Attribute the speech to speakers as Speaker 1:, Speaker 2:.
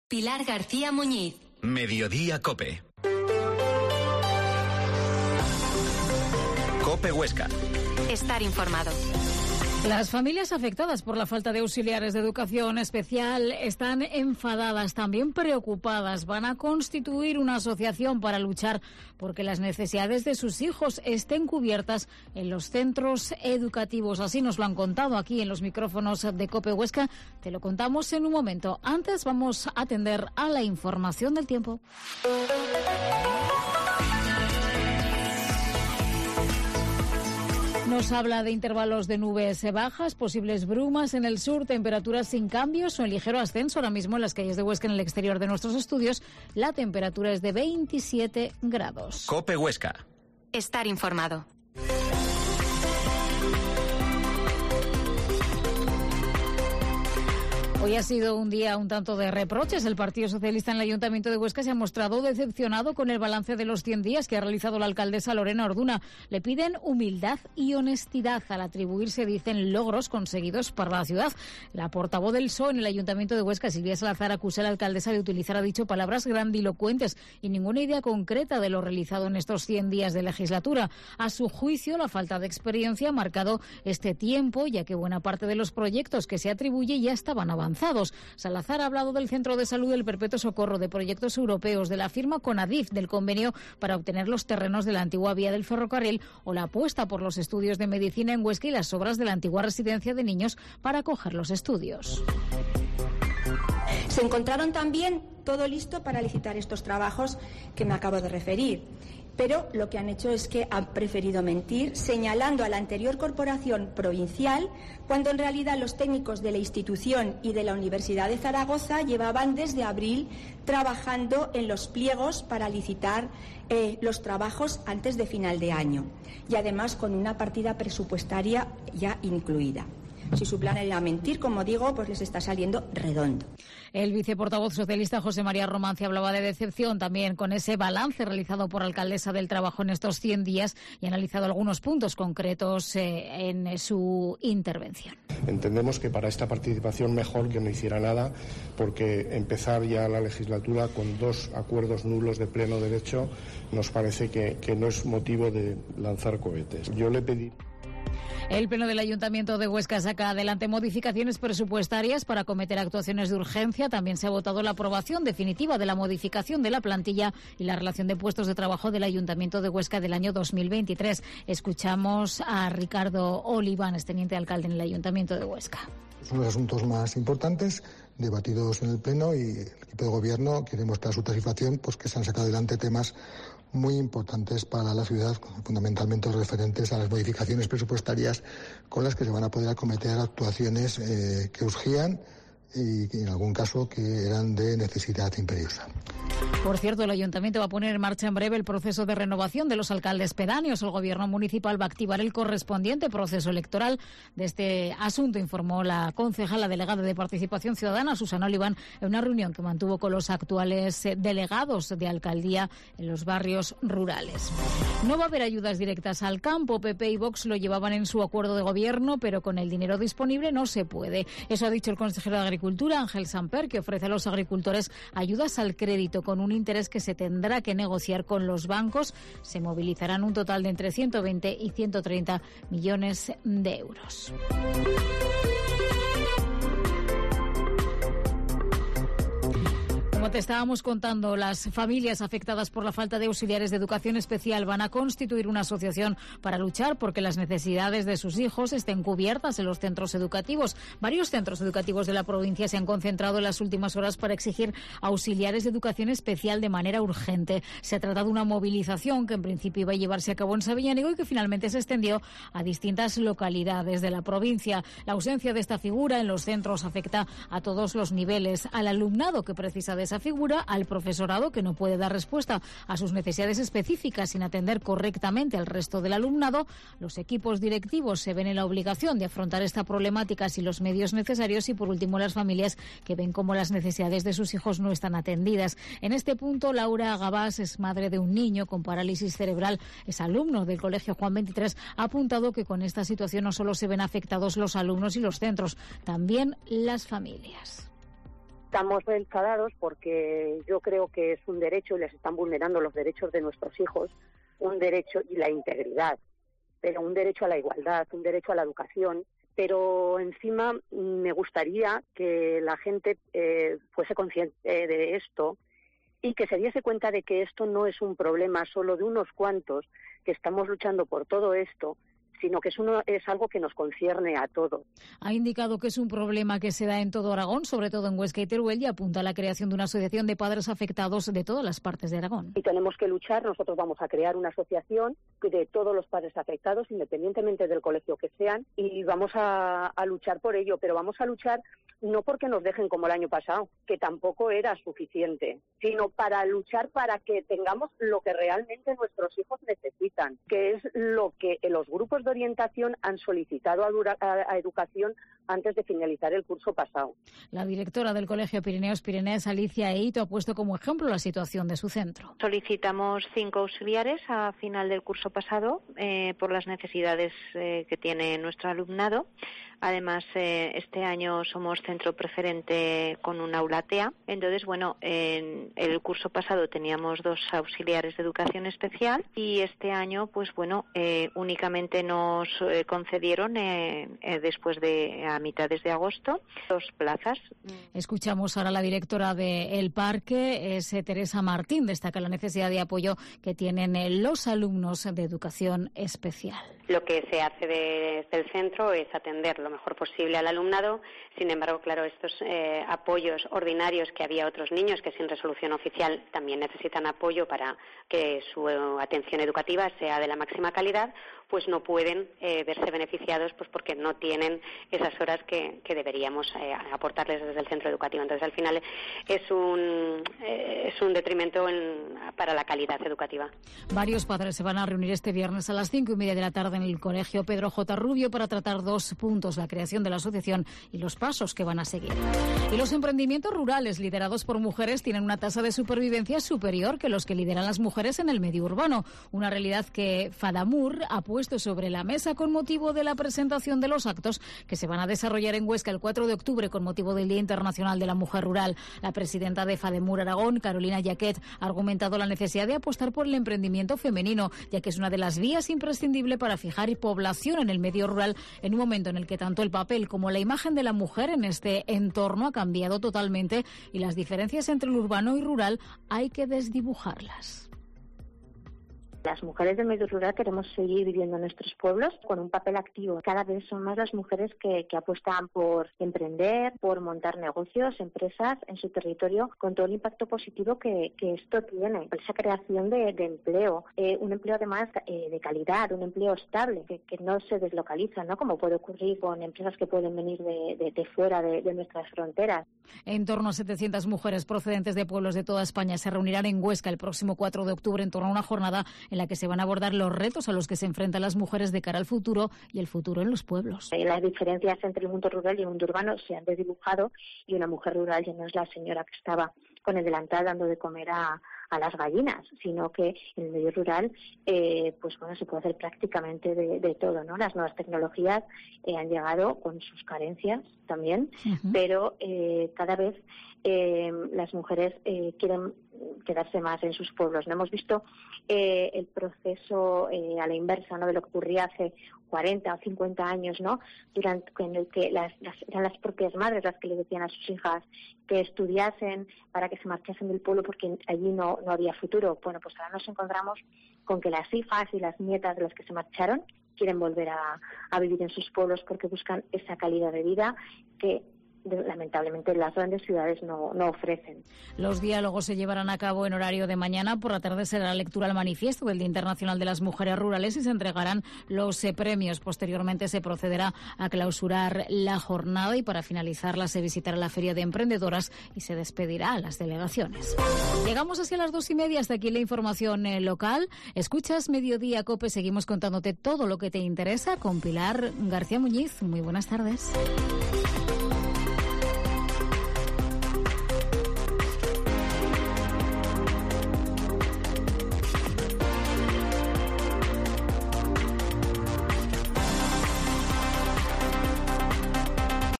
Speaker 1: Pilar García Muñiz.
Speaker 2: Mediodía Cope. Cope Huesca.
Speaker 1: Estar informado.
Speaker 3: Las familias afectadas por la falta de auxiliares de educación especial están enfadadas, también preocupadas. Van a constituir una asociación para luchar porque las necesidades de sus hijos estén cubiertas en los centros educativos. Así nos lo han contado aquí en los micrófonos de COPE Huesca. Te lo contamos en un momento. Antes vamos a atender a la información del tiempo. Nos habla de intervalos de nubes bajas, posibles brumas en el sur, temperaturas sin cambios o en ligero ascenso. Ahora mismo en las calles de Huesca, en el exterior de nuestros estudios, la temperatura es de 27 grados.
Speaker 2: Cope Huesca.
Speaker 1: Estar informado.
Speaker 3: Hoy ha sido un día un tanto de reproches. El Partido Socialista en el Ayuntamiento de Huesca se ha mostrado decepcionado con el balance de los 100 días que ha realizado la alcaldesa Lorena Orduna. Le piden humildad y honestidad al atribuirse, dicen, logros conseguidos para la ciudad. La portavoz del PSOE en el Ayuntamiento de Huesca, Silvia Salazar, acusa a la alcaldesa de utilizar, ha dicho, palabras grandilocuentes y ninguna idea concreta de lo realizado en estos 100 días de legislatura. A su juicio, la falta de experiencia ha marcado este tiempo, ya que buena parte de los proyectos que se atribuye ya estaban avanzados. Salazar ha hablado del Centro de Salud del Perpetuo Socorro, de proyectos europeos, de la firma con Adif, del convenio para obtener los terrenos de la antigua vía del ferrocarril o la apuesta por los estudios de medicina en Huesca y las obras de la antigua residencia de niños para acoger los estudios.
Speaker 4: Se encontraron también todo listo para licitar estos trabajos que me acabo de referir. Pero lo que han hecho es que han preferido mentir, señalando a la anterior corporación provincial, cuando en realidad los técnicos de la institución y de la Universidad de Zaragoza llevaban desde abril trabajando en los pliegos para licitar los trabajos antes de final de año, y además con una partida presupuestaria ya incluida. Si su plan era mentir, como digo, pues les está saliendo redondo.
Speaker 3: El viceportavoz socialista José María Romancia hablaba de decepción también con ese balance realizado por la alcaldesa del trabajo en estos 100 días y ha analizado algunos puntos concretos en su intervención.
Speaker 5: Entendemos que para esta participación mejor que no hiciera nada, porque empezar ya la legislatura con 2 acuerdos nulos de pleno derecho nos parece que no es motivo de lanzar cohetes. Yo le pedí...
Speaker 3: El Pleno del Ayuntamiento de Huesca saca adelante modificaciones presupuestarias para acometer actuaciones de urgencia. También se ha votado la aprobación definitiva de la modificación de la plantilla y la relación de puestos de trabajo del Ayuntamiento de Huesca del año 2023. Escuchamos a Ricardo Oliván, teniente alcalde en el Ayuntamiento de Huesca.
Speaker 6: Son los asuntos más importantes debatidos en el Pleno y el equipo de Gobierno quiere mostrar su satisfacción, pues que se han sacado adelante temas muy importantes para la ciudad, fundamentalmente referentes a las modificaciones presupuestarias con las que se van a poder acometer actuaciones que urgían y en algún caso que eran de necesidad imperiosa.
Speaker 3: Por cierto, el Ayuntamiento va a poner en marcha en breve el proceso de renovación de los alcaldes pedáneos. El Gobierno municipal va a activar el correspondiente proceso electoral. De este asunto informó la concejala delegada de Participación Ciudadana, Susana Oliván, en una reunión que mantuvo con los actuales delegados de alcaldía en los barrios rurales. No va a haber ayudas directas al campo. PP y Vox lo llevaban en su acuerdo de gobierno, pero con el dinero disponible no se puede. Eso ha dicho el consejero de Agricultura, Ángel Samper, que ofrece a los agricultores ayudas al crédito con un interés que se tendrá que negociar con los bancos. Se movilizarán un total de entre 120 y 130 millones de euros. Como te estábamos contando, las familias afectadas por la falta de auxiliares de educación especial van a constituir una asociación para luchar porque las necesidades de sus hijos estén cubiertas en los centros educativos. Varios centros educativos de la provincia se han concentrado en las últimas horas para exigir auxiliares de educación especial de manera urgente. Se ha tratado de una movilización que en principio iba a llevarse a cabo en Sabiñánigo y que finalmente se extendió a distintas localidades de la provincia. La ausencia de esta figura en los centros afecta a todos los niveles, al alumnado que precisa de esa figura, al profesorado que no puede dar respuesta a sus necesidades específicas sin atender correctamente al resto del alumnado. Los equipos directivos se ven en la obligación de afrontar esta problemática sin los medios necesarios y, por último, las familias que ven cómo las necesidades de sus hijos no están atendidas. En este punto, Laura Gabás es madre de un niño con parálisis cerebral, es alumno del Colegio Juan 23, ha apuntado que con esta situación no solo se ven afectados los alumnos y los centros, también las familias.
Speaker 7: Estamos enfadados porque yo creo que es un derecho y les están vulnerando los derechos de nuestros hijos, un derecho y la integridad, pero un derecho a la igualdad, un derecho a la educación. Pero encima me gustaría que la gente fuese consciente de esto y que se diese cuenta de que esto no es un problema solo de unos cuantos que estamos luchando por todo esto, sino que es algo que nos concierne a todos.
Speaker 3: Ha indicado que es un problema que se da en todo Aragón, sobre todo en Huesca y Teruel, y apunta a la creación de una asociación de padres afectados de todas las partes de Aragón.
Speaker 7: Y tenemos que luchar, nosotros vamos a crear una asociación de todos los padres afectados, independientemente del colegio que sean, y vamos a luchar por ello, pero vamos a luchar no porque nos dejen como el año pasado, que tampoco era suficiente, sino para luchar para que tengamos lo que realmente nuestros hijos necesitan, que es lo que los grupos de orientación han solicitado a educación antes de finalizar el curso pasado.
Speaker 3: La directora del Colegio Pirineos Pireneas, Alicia Eito, ha puesto como ejemplo la situación de su centro.
Speaker 8: Solicitamos 5 auxiliares a final del curso pasado por las necesidades que tiene nuestro alumnado. Además, este año somos centro preferente con un aula TEA. Entonces, bueno, en el curso pasado teníamos 2 auxiliares de educación especial y este año, pues bueno, únicamente nos concedieron después de a mitades de agosto 2 plazas.
Speaker 3: Escuchamos ahora a la directora del parque, es Teresa Martín. Destaca la necesidad de apoyo que tienen los alumnos de educación especial.
Speaker 9: Lo que se hace desde el centro es atender lo mejor posible al alumnado. Sin embargo, claro, estos apoyos ordinarios que había otros niños que sin resolución oficial también necesitan apoyo para que su atención educativa sea de la máxima calidad, pues no pueden verse beneficiados pues porque no tienen esas horas que deberíamos aportarles desde el centro educativo. Entonces, al final es un detrimento para la calidad educativa.
Speaker 3: Varios padres se van a reunir este viernes a las 5:30 de la tarde en el Colegio Pedro J. Rubio para tratar 2 puntos, la creación de la asociación y los pasos que van a seguir. Y los emprendimientos rurales liderados por mujeres tienen una tasa de supervivencia superior que los que lideran las mujeres en el medio urbano, una realidad que FADAMUR ha puesto sobre la mesa con motivo de la presentación de los actos que se van a desarrollar en Huesca el 4 de octubre con motivo del Día Internacional de la Mujer Rural. La presidenta de FADAMUR Aragón, Carolina Jaquet, ha argumentado la necesidad de apostar por el emprendimiento femenino, ya que es una de las vías imprescindibles para fijar población en el medio rural en un momento en el que tanto el papel como la imagen de la mujer en este entorno ha cambiado totalmente y las diferencias entre el urbano y rural hay que desdibujarlas.
Speaker 10: Las mujeres del medio rural queremos seguir viviendo en nuestros pueblos con un papel activo. Cada vez son más las mujeres que apuestan por emprender, por montar negocios, empresas en su territorio, con todo el impacto positivo que esto tiene. Esa creación de empleo, un empleo además de calidad, un empleo estable, que no se deslocaliza, ¿no? Como puede ocurrir con empresas que pueden venir de fuera de nuestras fronteras.
Speaker 3: En torno a 700 mujeres procedentes de pueblos de toda España se reunirán en Huesca el próximo 4 de octubre en torno a una jornada en la que se van a abordar los retos a los que se enfrentan las mujeres de cara al futuro y el futuro en los pueblos.
Speaker 10: Las diferencias entre el mundo rural y el mundo urbano se han desdibujado y una mujer rural ya no es la señora que estaba con el delantal dando de comer a las gallinas, sino que en el medio rural pues bueno, se puede hacer prácticamente de todo, ¿no? Las nuevas tecnologías han llegado con sus carencias también, pero cada vez las mujeres quieren quedarse más en sus pueblos. No hemos visto el proceso a la inversa, ¿no? De lo que ocurría hace 40 o 50 años, ¿no? En el que eran las propias madres las que le decían a sus hijas que estudiasen para que se marchasen del pueblo porque allí no había futuro. Bueno, pues ahora nos encontramos con que las hijas y las nietas de las que se marcharon quieren volver a vivir en sus pueblos porque buscan esa calidad de vida que lamentablemente las grandes ciudades no ofrecen.
Speaker 3: Los diálogos se llevarán a cabo en horario de mañana. Por la tarde será la lectura al manifiesto del Día Internacional de las Mujeres Rurales y se entregarán los premios. Posteriormente se procederá a clausurar la jornada y para finalizarla se visitará la Feria de Emprendedoras y se despedirá a las delegaciones. Llegamos hacia las 2:30. Hasta aquí la información local. Escuchas Mediodía COPE. Seguimos contándote todo lo que te interesa con Pilar García Muñiz. Muy buenas tardes.